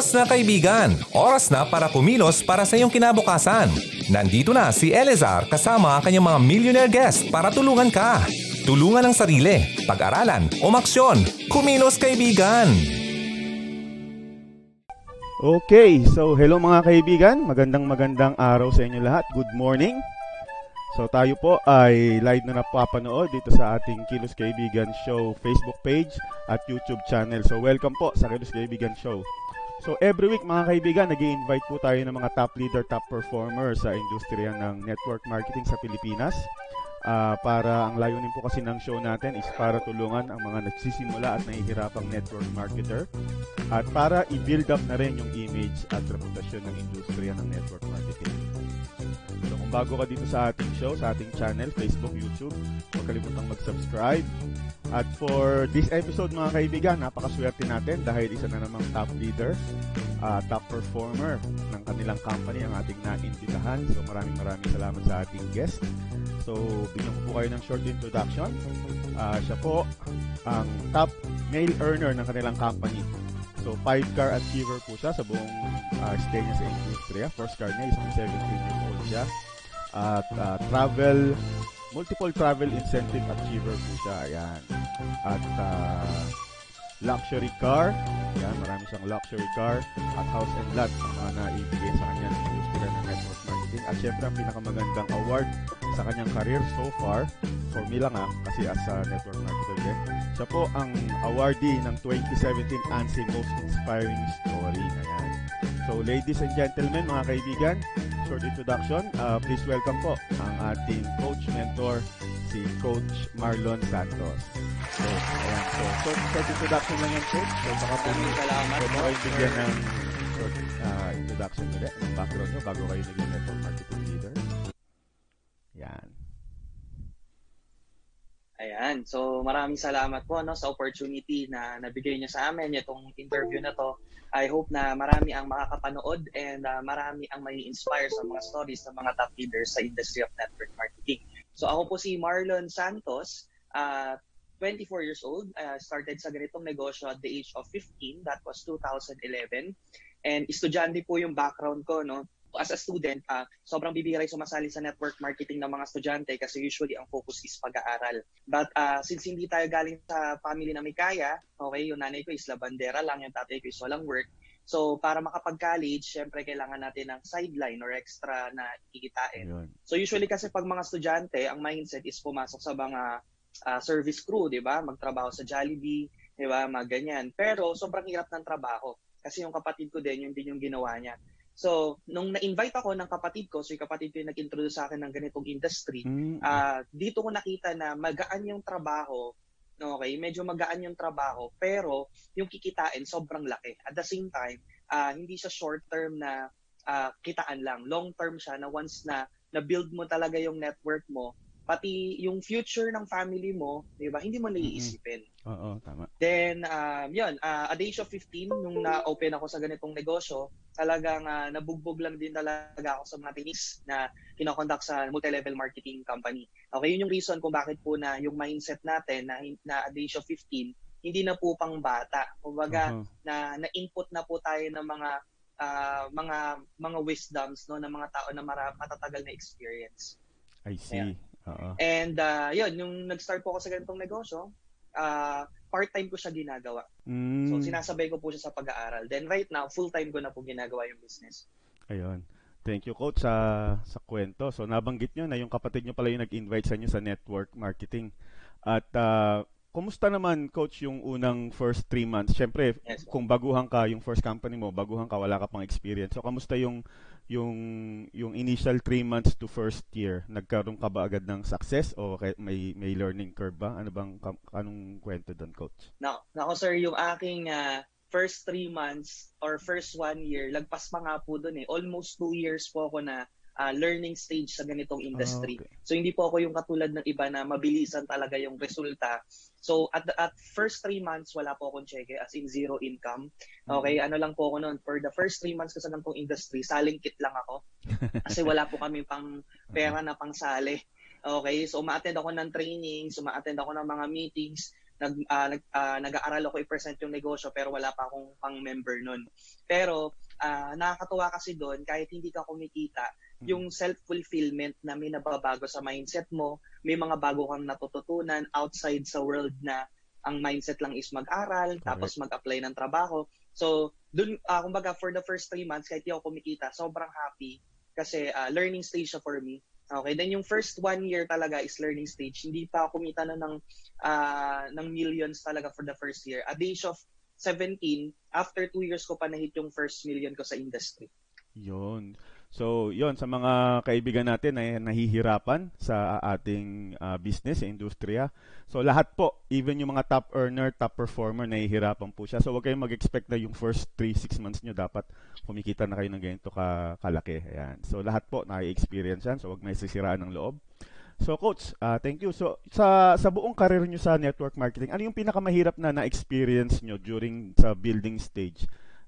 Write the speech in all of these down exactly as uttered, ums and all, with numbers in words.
Oras na kaibigan, oras na para kumilos para sa iyong kinabukasan. Nandito na si Elezar kasama ang kanyang mga millionaire guest para tulungan ka. Tulungan ang sarili, pag-aralan, umaksyon. Kumilos kaibigan! Okay, so hello mga kaibigan, magandang magandang araw sa inyo lahat. Good morning. So tayo po ay live na napapanood dito sa ating Kilos Kaibigan Show Facebook page at YouTube channel. So welcome po sa Kilos Kaibigan Show. So every week mga kaibigan, nag-i-invite po tayo ng mga top leader, top performer sa industriya ng network marketing sa Pilipinas. Uh, para ang layunin po kasi ng show natin is para tulungan ang mga nagsisimula at nahihirapang network marketer at para i-build up na rin yung image at reputasyon ng industriya ng network marketing. So kung bago ka dito sa ating show, sa ating channel, Facebook, YouTube, huwag kalimutang mag-subscribe. At for this episode mga kaibigan, napakaswerte natin dahil isa na namang top leader, uh, top performer ng kanilang company ang ating na-invitahan. So maraming maraming salamat sa ating guest. So bigyan ko po kayo ng short introduction. Uh, siya po ang top male earner ng kanilang company. So five-car achiever po siya sa buong uh, stay niya sa industriya. First car niya is seventeen years old siya. At uh, travel, multiple travel incentive achiever po siya. Ayan. At uh, luxury car. Ayan, marami siyang luxury car. At house and lot ang mga naibigay sa kanya ng industriya ng network marketing. At syempre ang pinakamagandang award sa kanyang career so far, for me lang ah, kasi as a network marketer din, siya po ang awardee ng twenty seventeen A N S I Most Inspiring Story. Ayan. So ladies and gentlemen, mga kaibigan, short introduction, uh, please welcome po ang ating coach mentor, si Coach Marlon Santos. So, ayan. So, short, short introduction lang yan, Coach. So, baka po nyo kayo bigyan ng short uh, introduction ulit, ng background nyo bago kayo naging network marketing leader. Yan. Ayan. So, maraming salamat po no, sa opportunity na nabigay niyo sa amin itong interview na to. I hope na marami ang makakapanood and uh, marami ang may inspire sa mga stories ng mga top leaders sa industry of network marketing. So, ako po si Marlon Santos, uh, twenty-four years old. Uh, started sa ganitong negosyo at the age of fifteen. That was two thousand eleven. And estudyante po yung background ko, no? As a student, uh, sobrang bibihira sumasali sa network marketing ng mga estudyante kasi usually ang focus is pag-aaral. But uh, since hindi tayo galing sa family na may kaya, okay, yung nanay ko is labandera lang, yung tatay ko is walang work. So para makapag-college, syempre kailangan natin ng sideline or extra na kikitain. Ayun. So usually kasi pag mga estudyante, ang mindset is pumasok sa mga uh, service crew, di ba? Magtrabaho sa Jollibee, di ba? Mga ganyan. Pero sobrang hirap ng trabaho kasi yung kapatid ko din, yun din yung ginawa niya. So, nung na-invite ako ng kapatid ko, so yung kapatid ko yung nag-introduce sa akin ng ganitong industry, mm-hmm. uh, dito ko nakita na magaan yung trabaho, okay, medyo magaan yung trabaho, pero yung kikitain sobrang laki. At the same time, uh, hindi siya short-term na uh, kitaan lang. Long-term siya na once na na-build mo talaga yung network mo, pati yung future ng family mo, di ba, hindi mo naiisipin. Mm-hmm. Oo, tama. Then, um, yun, uh, at the age of fifteen, nung na-open ako sa ganitong negosyo, talagang uh, nabugbog lang din talaga ako sa mga tinis na kinokonduct sa multi-level marketing company. Okay, yun yung reason kung bakit po na yung mindset natin na, na at the age of fifteen, hindi na po pang bata. Kumbaga, uh-huh. na, na-input na po tayo ng mga uh, mga mga wisdoms no, ng mga tao na mara- matatagal na experience. I see. Uh-huh. And uh, yun, yung nag-start po ako sa ganitong negosyo, uh, part-time ko siya ginagawa. Mm. So, sinasabay ko po siya sa pag-aaral. Then right now, full-time ko na po ginagawa yung business. Ayun. Thank you, Coach, sa sa kwento. So, nabanggit nyo na yung kapatid nyo pala yung nag-invite sa inyo sa network marketing. At uh, kumusta naman, Coach, yung unang first three months? Siyempre, yes, kung baguhan ka, yung first company mo, baguhan ka, wala ka pang experience. So, kamusta yung yung yung initial three months to first year? Nagkaroon ka ba agad ng success o may may learning curve ba? Ano bang anong kwento doon, Coach? Now, nako sir, yung aking uh, first three months or first one year, lagpas pa nga po doon eh. Almost two years po ako na uh, learning stage sa ganitong industry. Oh, okay. So hindi po ako yung katulad ng iba na mabilisan talaga yung resulta. So at the, at first three months, wala po akong cheque, as in zero income. Okay, mm-hmm. Ano lang po ako noon. For the first three months ko sa ganitong industry, salingkit lang ako. Kasi wala po kami pang pera na pang sali. Okay, so uma-attend ako ng trainings, uma-attend ako ng mga meetings. nag, uh, nag, uh, nag-aaral ako i-present yung negosyo pero wala pa akong pang-member nun. Pero uh, nakakatuwa kasi doon, kahit hindi ka kumikita, yung self-fulfillment na may nababago sa mindset mo, may mga bago kang natututunan outside sa world na ang mindset lang is mag-aral, okay, tapos mag-apply ng trabaho. So, dun, uh, kumbaga, for the first three months, kahit di ako kumikita, sobrang happy kasi uh, learning stage siya for me. Okay, then yung first one year talaga is learning stage. Hindi pa ako kumita na ng, uh, ng millions talaga for the first year. At the age of seventeen, after two years ko pa na-hit yung first million ko sa industry. Yun. So, yon sa mga kaibigan natin na nahihirapan sa ating uh, business, sa industriya. So, lahat po, even yung mga top earner, top performer, nahihirapan po siya. So, huwag kayong mag-expect na yung first three to six months nyo dapat kumikita na kayo ng ganito ka kalaki. Ayan. So, lahat po na-experience yan. So, huwag may sisiraan ng loob. So, Coach, uh, thank you. So, sa sa buong career nyo sa network marketing, ano yung pinakamahirap na na-experience nyo during sa building stage?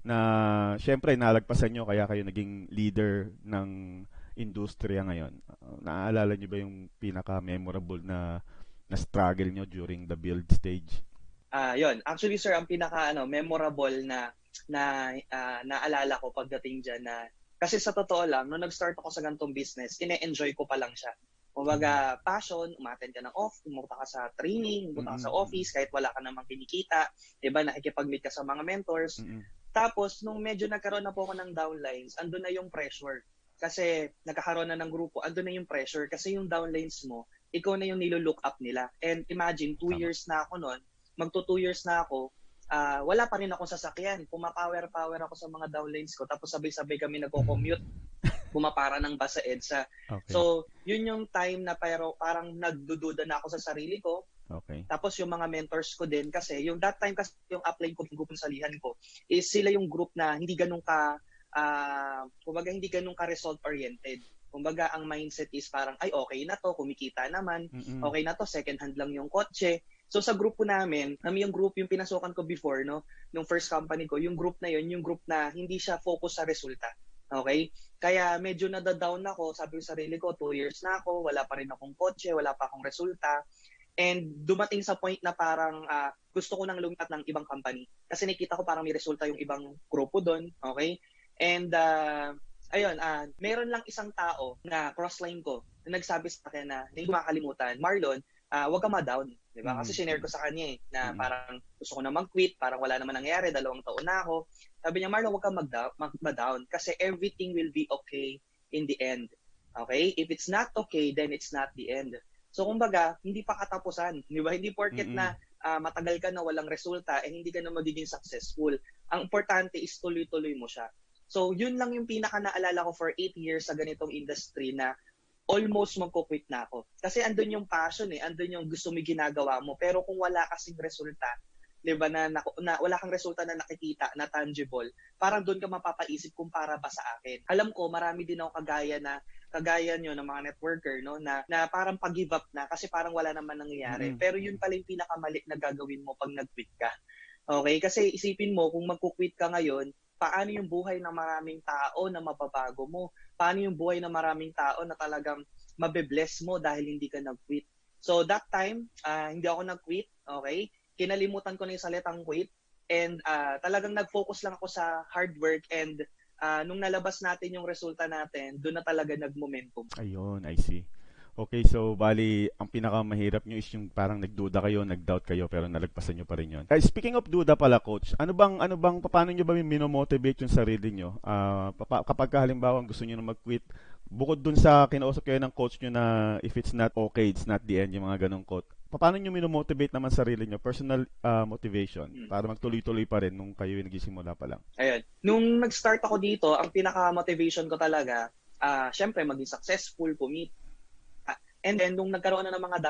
Na syempre nalagpasan nyo kaya kayo naging leader ng industriya ngayon. Uh, naaalala nyo ba yung pinaka-memorable na na struggle nyo during the build stage? Ah, uh, yon. Actually, sir, ang pinaka ano memorable na na uh, naalala ko pagdating diyan na kasi sa totoo lang, nung nag-start ako sa ganitong business, ine-enjoy ko pa lang siya. Kumbaga, passion, umattend ka ng off, pumunta ka sa training, pumunta ka sa office, kahit wala ka namang kinikita, diba, nakikipag-meet ka sa mga mentors. Mm-hmm. Tapos, nung medyo nagkaroon na po ako ng downlines, andun na yung pressure. Kasi nagkakaroon na ng grupo, andun na yung pressure. Kasi yung downlines mo, ikaw na yung nilo-look up nila. And imagine, two years na ako nun, magto two years na ako, uh, wala pa rin akong sasakyan. Pumapower-power ako sa mga downlines ko. Tapos sabay-sabay kami nagko-commute. Pumapara ng bus sa EDSA. Okay. So, yun yung time na pero parang nagdududa na ako sa sarili ko. Okay. Tapos yung mga mentors ko din kasi yung that time kasi yung upline ko, yung group ng salihan ko is sila yung group na hindi ganun ka uh, kumbaga hindi ganun ka result oriented. Kumbaga ang mindset is parang ay okay na to, kumikita naman. Mm-mm. Okay na to, second hand lang yung kotse. So sa grupo namin, kami yung group yung pinasukan ko before no, nung first company ko, yung group na yun, yung group na hindi siya focus sa resulta. Okay? Kaya medyo nada-down ako, sabi ko sa sarili ko, two years na ako, wala pa rin akong kotse, wala pa akong resulta. And dumating sa point na parang uh, gusto ko nang lumipat ng ibang company. Kasi nakita ko parang may resulta yung ibang grupo doon. Okay? And uh, ayun, uh, meron lang isang tao na crossline ko na nagsabi sa akin na hindi ko makakalimutan, Marlon, uh, huwag ka ma-down. Diba? Kasi shinare ko sa kanya eh, na parang gusto ko na mag-quit, parang wala naman nangyari, dalawang taon na ako. Sabi niya, Marlon, huwag ka mag-down, mag-down kasi everything will be okay in the end. Okay? If it's not okay, then it's not the end. So, kumbaga, hindi pa katapusan. Di ba? Hindi porket mm-hmm. na uh, matagal ka na walang resulta, eh hindi ka na magiging successful. Ang importante is tuloy-tuloy mo siya. So, yun lang yung pinaka-naalala ko for eight years sa ganitong industry na almost magko-quit na ako. Kasi andun yung passion eh, andun yung gusto mo ginagawa mo. Pero kung wala kasing resulta, di ba, na, na, na wala kang resulta na nakikita, na tangible, parang doon ka mapapaisip kung para ba sa akin. Alam ko, marami din ako kagaya na kagaya nyo ng mga networker, no, na, na parang pag-give up na kasi parang wala naman nangyayari. Mm-hmm. Pero yun pala yung pinakamali na gagawin mo pag nag-quit ka. Okay? Kasi isipin mo, kung mag-quit ka ngayon, paano yung buhay ng maraming tao na mababago mo? Paano yung buhay ng maraming tao na talagang mabe-bless mo dahil hindi ka nag-quit? So that time, uh, hindi ako nag-quit, okay? Kinalimutan ko na yung salitang quit and uh, talagang nag-focus lang ako sa hard work and Uh, nung nalabas natin yung resulta natin, doon na talaga nag-momentum. Ayun, I see. Okay, so bali, ang pinakamahirap nyo is yung parang nagduda kayo, nag-doubt kayo, pero nalagpasan nyo pa rin yun. Uh, speaking of duda pala, Coach, ano bang, ano bang, paano nyo ba minomotivate yung sarili nyo? Uh, kapag halimbawa gusto nyo na mag-quit, bukod dun sa kinausap kayo ng coach nyo na if it's not okay, it's not the end, yung mga ganong quote, paano nyo minomotivate naman sarili nyo, personal uh, motivation, hmm. para magtuloy-tuloy pa rin nung kayo yung nagsisimula pa lang? Ayun. Nung nag-start ako dito, ang pinaka-motivation ko talaga, uh, syempre maging successful, kumita. Uh, and then, nung nagkaroon na ng mga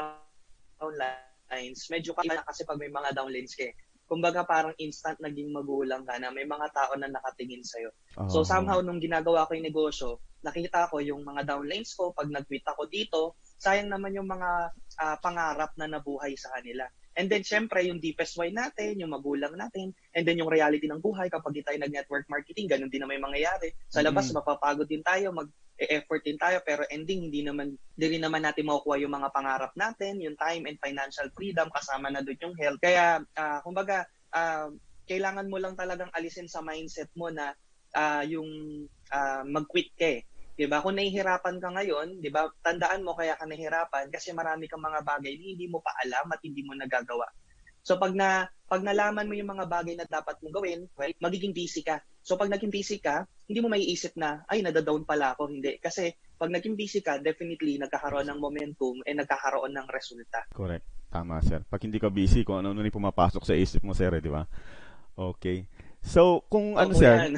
downlines, medyo kaya na kasi pag may mga downlines ka eh. Kumbaga parang instant naging magulang ka na may mga tao na nakatingin sa'yo. Oh. So somehow, nung ginagawa ko yung negosyo, nakita ko yung mga downlines ko, pag nag-quit ako dito, sayang naman yung mga uh, pangarap na nabuhay sa kanila. And then, syempre, yung deepest why natin, yung magulang natin, and then yung reality ng buhay, kapag di tayo nag-network marketing, ganun din na may mangyayari. Sa labas, Mm-hmm. mapapagod din tayo, mag-effort din tayo, pero ending, hindi naman, di rin naman natin makukuha yung mga pangarap natin, yung time and financial freedom, kasama na doon yung health. Kaya, uh, kumbaga, uh, kailangan mo lang talagang alisin sa mindset mo na uh, yung uh, mag-quit ka eh. Diba? Kung nahihirapan ka ngayon, diba, tandaan mo kaya ka nahihirapan kasi marami kang mga bagay na hindi mo pa alam at hindi mo nagagawa. So pag na pag nalaman mo yung mga bagay na dapat mong gawin, right, magiging busy ka. So pag naging busy ka, hindi mo maiisip na, ay, nadadown pala ako. Hindi. Kasi pag naging busy ka, definitely nagkakaroon ng momentum and nagkakaroon ng resulta. Correct. Tama, sir. Pag hindi ka busy, kung ano-ano yung pumapasok sa isip mo, sir, eh, di ba? Okay. So, kung ano, Oo, sir? yan.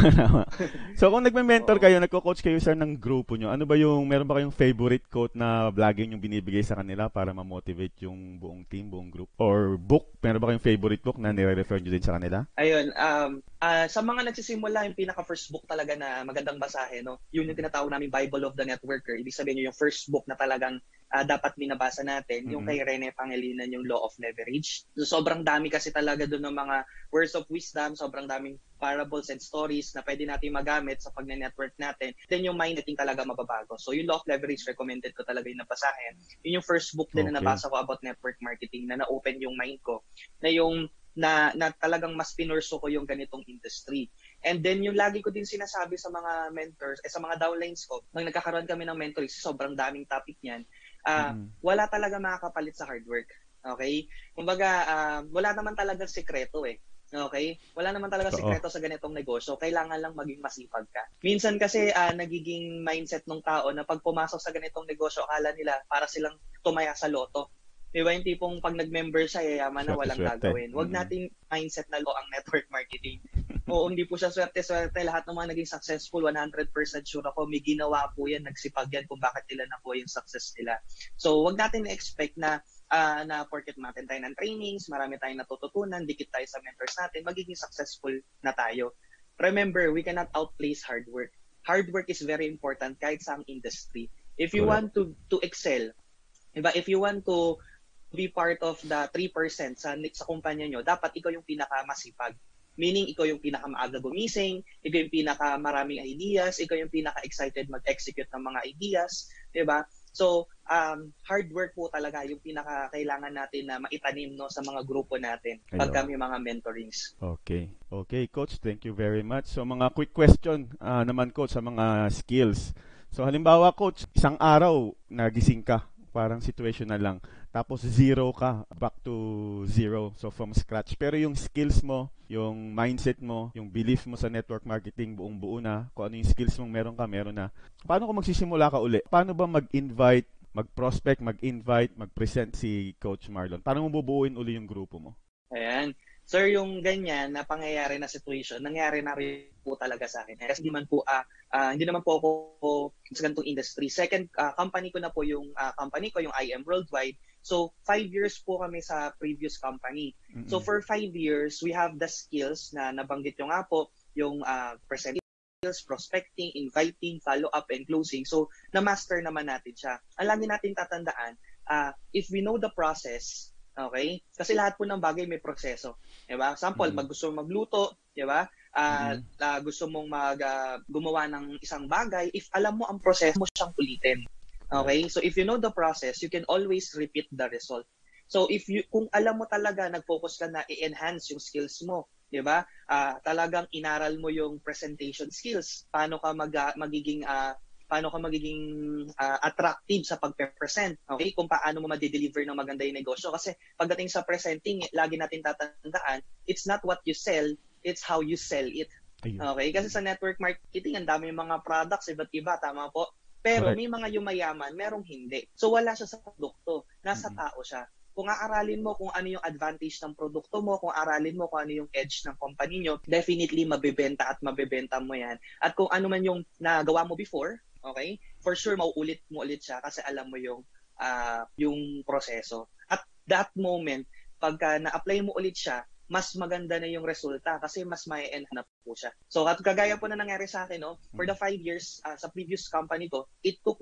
So, kung nagme-mentor kayo, nagko-coach kayo, sir, ng grupo nyo, ano ba yung, meron ba kayong favorite quote na vlogging yung binibigay sa kanila para ma-motivate yung buong team, buong group? Or book? Meron ba kayong favorite book na nire-refer nyo din sa kanila? Ayun, um, uh, sa mga nagsisimula, yung pinaka-first book talaga na magandang basahin, no? Yun yung tinatawag namin Bible of the Networker. Ibig sabihin yung first book na talagang uh, dapat binabasa natin, mm-hmm. yung kay Rene Pangilinan, yung Law of Leverage. So, sobrang dami kasi talaga doon ng mga words of wisdom, sobrang daming parables and stories na pwede natin magamit sa pag-network natin. Then yung mind natin talaga mababago. So yung Law of Leverage, recommended ko talaga yung nabasahin. Yun yung first book din okay. na nabasa ko about network marketing na na-open yung mind ko. Na yung na, na talagang mas pinurso ko yung ganitong industry. And then yung lagi ko din sinasabi sa mga mentors, eh, sa mga downlines ko, nang nagkakaroon kami ng mentoring, sobrang daming topic niyan, uh, mm-hmm. wala talaga makakapalit sa hard work. Okay? Kumbaga, uh, wala naman talaga sekreto eh. Okay? Wala naman talaga sikreto sa ganitong negosyo. Kailangan lang maging masipag ka. Minsan kasi uh, nagiging mindset ng tao na pag pumasok sa ganitong negosyo, akala nila para silang tumaya sa loto. Di ba yung tipong pag nag-member siya, yayaman na walang gagawin. Huwag natin mindset na lo ang network marketing. Oo, hindi po siya swerte-swerte. Lahat ng mga naging successful, one hundred percent sure ako, may ginawa po yan, nagsipag yan kung bakit nila nakuha yung success nila. So, huwag natin na-expect na Uh, na porket natin tayo ng trainings, marami tayong natututunan, dikit tayo sa mentors natin, magiging successful na tayo. Remember, we cannot outplace hard work. Hard work is very important kahit sa industry. If you Correct. want to to excel, diba? If you want to be part of the three percent sa, sa kumpanya nyo, dapat ikaw yung pinakamasipag. Meaning, ikaw yung pinakamaaga gumising, ikaw yung pinakamaraming ideas, ikaw yung pinaka-excited mag-execute ng mga ideas, diba? So, um, hard work po talaga yung pinaka-kailangan natin na maitanim no, sa mga grupo natin pag kami mga mentorings. Okay. Okay, Coach. Thank you very much. So, mga quick question uh, naman, Coach, sa mga skills. So, halimbawa, Coach, isang araw nagising ka, parang situational lang. Tapos, zero ka, back to zero. So, from scratch. Pero yung skills mo, yung mindset mo, yung belief mo sa network marketing, buong buo na. Kung ano yung skills mong meron ka, meron na. Paano kung magsisimula ka uli? Paano ba mag-invite, mag-prospect, mag-invite, mag-present si Coach Marlon? Paano mo bubuuin uli yung grupo mo? Ayan. Sir, yung ganyan na pangyayari na situation, nangyari na rin po talaga sa akin. Kasi hindi man po, uh, uh, hindi naman po ako sa ganitong industry. Second, uh, company ko na po yung uh, company ko, yung I M Worldwide. So, five years po kami sa previous company. Mm-hmm. So, for five years, we have the skills na nabanggit yung nga po, yung uh, presenting skills, prospecting, inviting, follow-up, and closing. So, na-master naman natin siya. Ang lagi natin tatandaan, uh, if we know the process, okay? Kasi lahat po ng bagay may proseso. Diba? Sample, mm-hmm. mag gusto mong magluto, diba? Uh, mm-hmm. uh, gusto mong mag, uh, gumawa ng isang bagay, if alam mo ang proseso mo siyang ulitin. Okay? So, if you know the process, you can always repeat the result. So, if you, kung alam mo talaga, nag-focus ka na i-enhance yung skills mo, diba? Uh, talagang inaral mo yung presentation skills. Paano ka mag, uh, magiging... Uh, paano ka magiging uh, attractive sa pag-present, okay? Kung paano mo ma-deliver ng maganda yung negosyo. Kasi pagdating sa presenting, lagi natin tatandaan, it's not what you sell, it's how you sell it. Okay? Kasi sa network marketing, ang dami yung mga products, iba't iba, tama po? Pero may mga yumayaman, merong hindi. So wala siya sa produkto, nasa mm-hmm. tao siya. Kung aaralin mo kung ano yung advantage ng produkto mo, kung aralin mo kung ano yung edge ng company nyo, definitely mabebenta at mabebenta mo yan. At kung ano man yung nagawa mo before, okay? For sure, mauulit mo ulit siya kasi alam mo yung uh, yung proseso. At that moment, pagka na-apply mo ulit siya, mas maganda na yung resulta kasi mas may enhance po siya. So, at kagaya po na nangyari sa akin, no? For the five years uh, sa previous company ko, it took years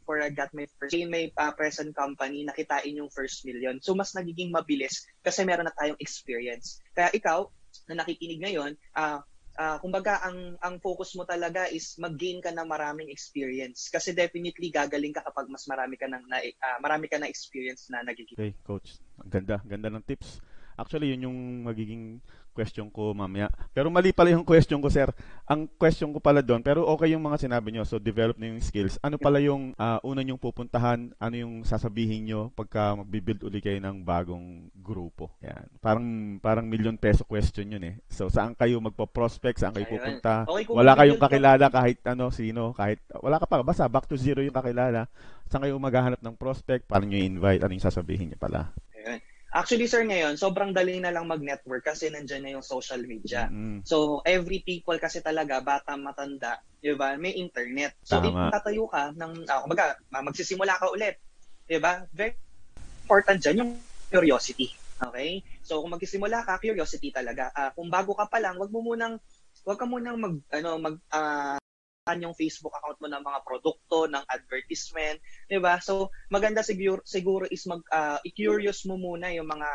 before I got my first may uh, present company, nakitain yung first million. So mas nagiging mabilis kasi meron na tayong experience. Kaya ikaw, na nakikinig ngayon, uh, uh, kumbaga ang ang focus mo talaga is mag-gain ka ng maraming experience. Kasi definitely gagaling ka kapag mas marami ka ng na, uh, marami ka na experience na nagiging. Okay, coach. Ang ganda, ganda ng tips. Actually, yun yung magiging question ko mamaya. Pero mali pala yung question ko, sir. Ang question ko pala doon, pero okay yung mga sinabi nyo. So, develop na yung skills. Ano pala yung uh, una nyong pupuntahan? Ano yung sasabihin nyo pagka magbibuild uli kayo ng bagong grupo? Yan. Parang parang million peso question yun eh. So, saan kayo magpo-prospect? Saan kayo pupunta? Okay, wala kayong kakilala kahit ano, sino, kahit wala ka pa. Basta back to zero yung kakilala. Saan kayo maghahanap ng prospect? Paano nyo invite? Ano yung sasabihin nyo pala? Ayun. Actually, sir, ngayon, sobrang dali na lang mag-network kasi nandyan na yung social media. Mm-hmm. So, every people kasi talaga, bata, matanda, di ba, may internet. So, if tatayo ka ng, uh, kumbaga, magsisimula ka ulit, di ba, very important dyan yung curiosity. Okay? So, kung magsisimula ka, curiosity talaga. Uh, kung bago ka pa lang, wag mo munang, wag ka munang mag, ano, mag, uh, yung Facebook account mo ng mga produkto, ng advertisement, 'di ba? So, maganda siguro siguro is mag uh, i-curious mo muna yung mga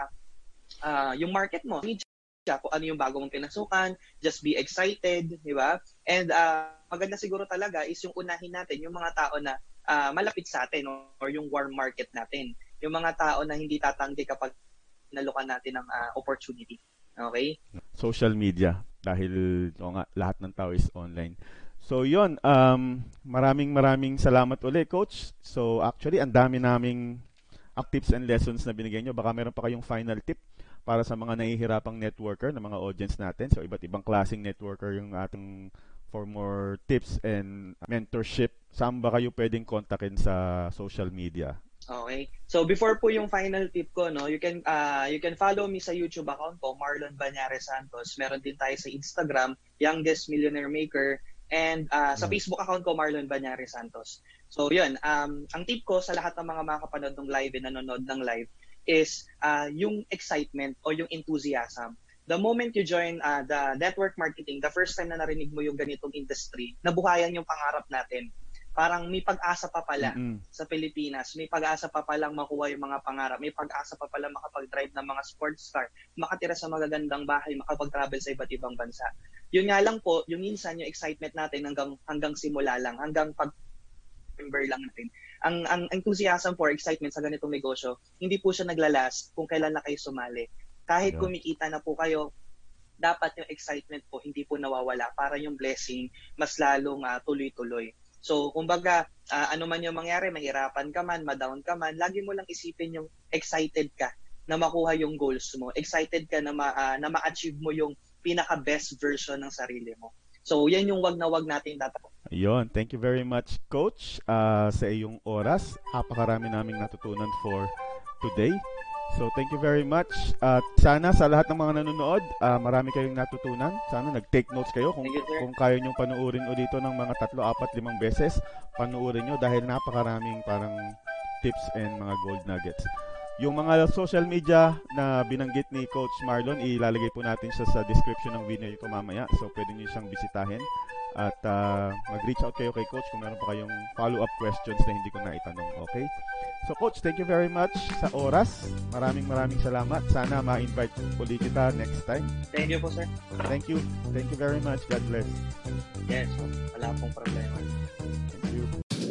uh, yung market mo. Kung ano yung bago mong pinasukan, just be excited, 'di ba? And uh, maganda siguro talaga is yung unahin natin yung mga tao na uh, malapit sa atin or yung warm market natin. Yung mga tao na hindi tatanggi kapag nalukan natin ng uh, opportunity. Okay? Social media dahil o nga lahat ng tao is online. So yun, um, maraming maraming salamat ulit, Coach. So actually, ang dami naming uh, tips and lessons na binigay nyo. Baka meron pa kayong final tip para sa mga nahihirapang networker, na mga audience natin. So iba't ibang klaseng networker yung ating for more tips and mentorship. Saan ba kayo pwedeng kontakin sa social media? Okay. So before po yung final tip ko, no, you can uh, you can follow me sa YouTube account ko, Marlon Banyares Santos. Meron din tayo sa Instagram, Youngest Millionaire Maker. And uh, sa Facebook account ko, Marlon Banyares Santos. So yun, um, ang tip ko sa lahat ng mga makakapanood ng live and nanonood ng live is uh, yung excitement o yung enthusiasm. The moment you join uh, the network marketing, the first time na narinig mo yung ganitong industry, nabuhayan yung pangarap natin. Parang may pag-asa pa pala mm-hmm. sa Pilipinas. May pag-asa pa palang makuha yung mga pangarap. May pag-asa pa pala makapag-drive ng mga sports car, makatira sa magagandang bahay, makapag-travel sa iba't ibang bansa. Yun nga lang po, yung minsan yung excitement natin hanggang hanggang simula lang, hanggang pag-remember lang natin. Ang ang enthusiasm for excitement sa ganitong negosyo, hindi po siya naglalast kung kailan na kayo sumali. Kahit yeah. kumikita na po kayo, dapat yung excitement po hindi po nawawala para yung blessing mas lalong uh, tuloy-tuloy. So, kumbaga, uh, ano man yung mangyari, mahirapan ka man, ma-down ka man, lagi mo lang isipin yung excited ka na makuha yung goals mo. Excited ka na, ma, uh, na ma-achieve mo yung pinaka-best version ng sarili mo. So, yan yung wag na wag natin tatapos. Ayun. Thank you very much, Coach, uh, sa iyong oras. Napakarami naming natutunan for today. So, thank you very much. At uh, sana sa lahat ng mga nanonood, uh, marami kayong natutunan. Sana nag-take notes kayo. Kung, you, kung kaya nyong panuorin ulit ito ng mga tatlo, apat, limang beses, panuorin nyo dahil napakaraming parang tips and mga gold nuggets. Yung mga social media na binanggit ni Coach Marlon, ilalagay po natin siya sa description ng video ito mamaya. So, pwede nyo siyang bisitahin. At uh, mag-reach out kayo kay Coach kung meron pa kayong follow-up questions na hindi ko na itanong. Okay? So, Coach, thank you very much sa oras. Maraming maraming salamat. Sana ma-invite ulit kita next time. Thank you po, sir. Thank you. Thank you very much. God bless. Yes, wala pong problema. Thank you.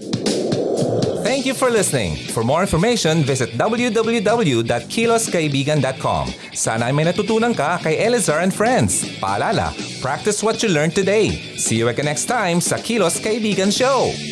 Thank you for listening. For more information, visit w w w dot kilos kaibigan dot com. Sana ay may natutunan ka kay Elazar and Friends. Paalala, practice what you learned today. See you again next time sa Kilos Kaibigan Show.